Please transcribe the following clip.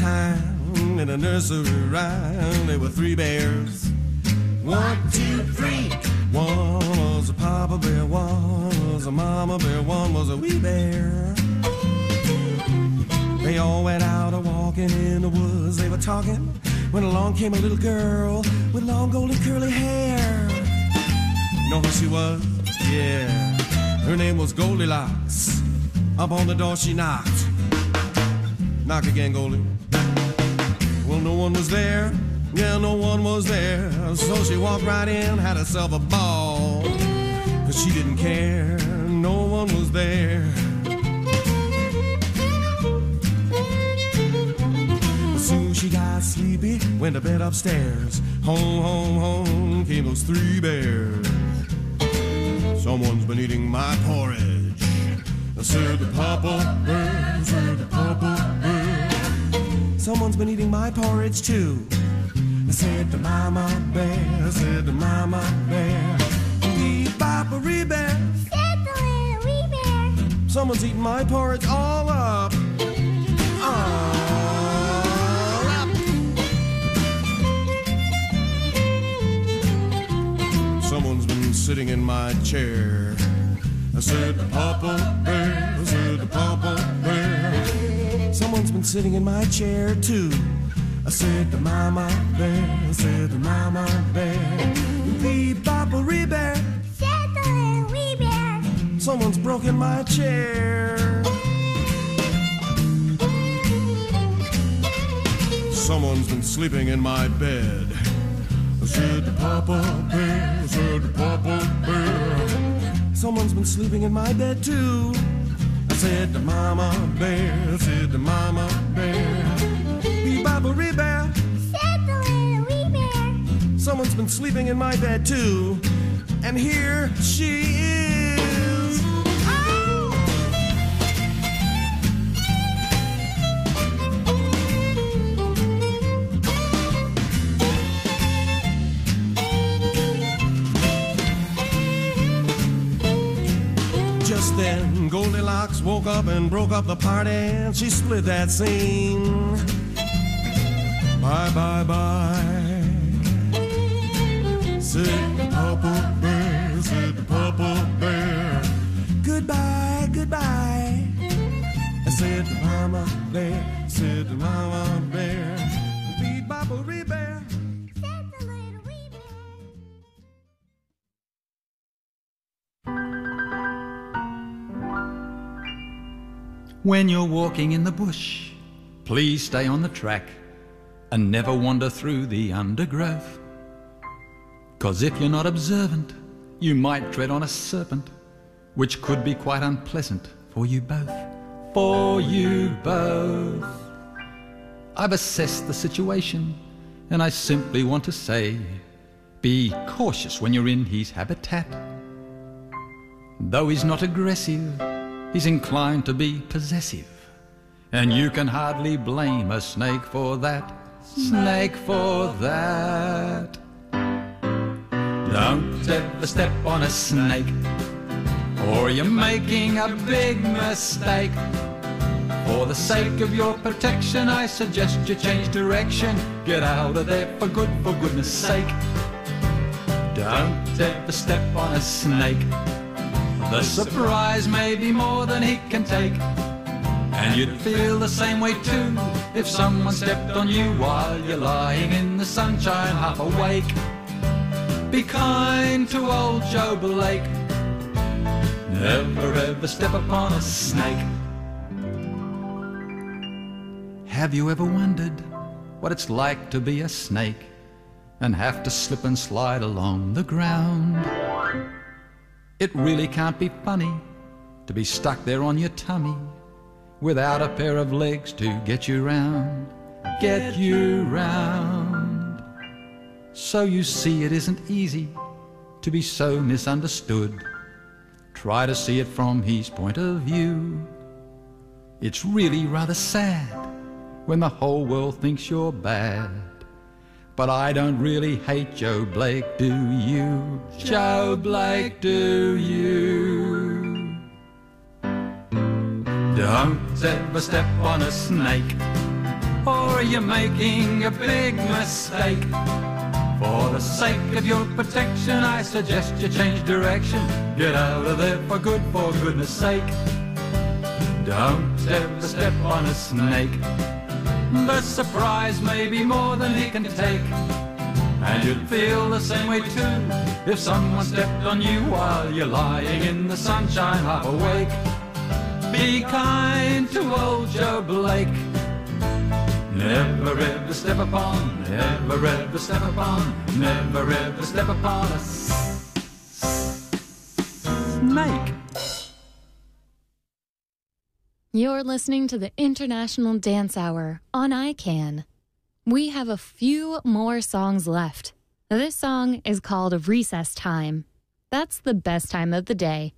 time in a nursery rhyme. There were three bears. 1, 2, 3. One was a papa bear, one was a mama bear, one was a wee bear. They all went out a-walking in the woods. They were talking when along came a little girl with long golden curly hair. You know who she was? Yeah, her name was Goldilocks. Up on the door she knocked. Knock again, Goldie. Well, no one was there. Yeah, no one was there. So she walked right in, had herself a ball. 'Cause she didn't care, no one was there. As soon as she got sleepy, went to bed upstairs. Home, home, home came those three bears. Someone's been eating my porridge. I said the papa bear, said the papa bear. Someone's been eating my porridge too. I said the mama bear, I said the mama bear. Wee papa wee bear, said the little wee bear. Someone's eating my porridge all up. All up. Someone's been sitting in my chair. I said the papa bear, I said the papa bear. Someone's been sitting in my chair too. I said the mama bear, I said the mama bear. Wee papa wee bear, said the little wee bear. Someone's broken my chair. Someone's been sleeping in my bed. I said the papa bear, I said the papa bear. Someone's been sleeping in my bed too. I said the mama bear, I said the mama bear. Wee papa wee bear, said the little wee bear. Someone's been sleeping in my bed too. And here she is. Oh! Just then Goldilocks woke up and broke up the party, and she split that scene. Bye, bye, bye, said the papa bear, said the papa bear. Goodbye, goodbye, I said the mama bear, said the mama bear. Wee papa wee bear, said the little wee bear. When you're walking in the bush, please stay on the track and never wander through the undergrowth. 'Cause if you're not observant, you might tread on a serpent, which could be quite unpleasant for you both. For you both. I've assessed the situation, and I simply want to say, be cautious when you're in his habitat. Though he's not aggressive, he's inclined to be possessive, and you can hardly blame a snake for that. Snake for that. Don't ever step on a snake, or you're making a big mistake. For the sake of your protection, I suggest you change direction. Get out of there for good, for goodness sake. Don't ever step on a snake. The surprise may be more than he can take, and you'd feel the same way too if someone stepped on you while you're lying in the sunshine half awake. Be kind to old Joe Blake. Never ever step upon a snake. Have you ever wondered what it's like to be a snake and have to slip and slide along the ground? It really can't be funny to be stuck there on your tummy without a pair of legs to get you round. Get you round. So you see, it isn't easy to be so misunderstood. Try to see it from his point of view. It's really rather sad when the whole world thinks you're bad. But I don't really hate Joe Blake, do you? Joe Blake, do you? Don't ever step on a snake, or you're making a big mistake. For the sake of your protection, I suggest you change direction. Get out of there for goodness sake. Don't ever step on a snake. The surprise may be more than he can take. And you'd feel the same way too if someone stepped on you while you're lying in the sunshine half awake. Be kind to old Joe Blake. Never ever step upon, never ever step upon, never ever step upon a snake. You're listening to the International Dance Hour on ICANN. We have a few more songs left. This song is called Recess Time. That's the best time of the day.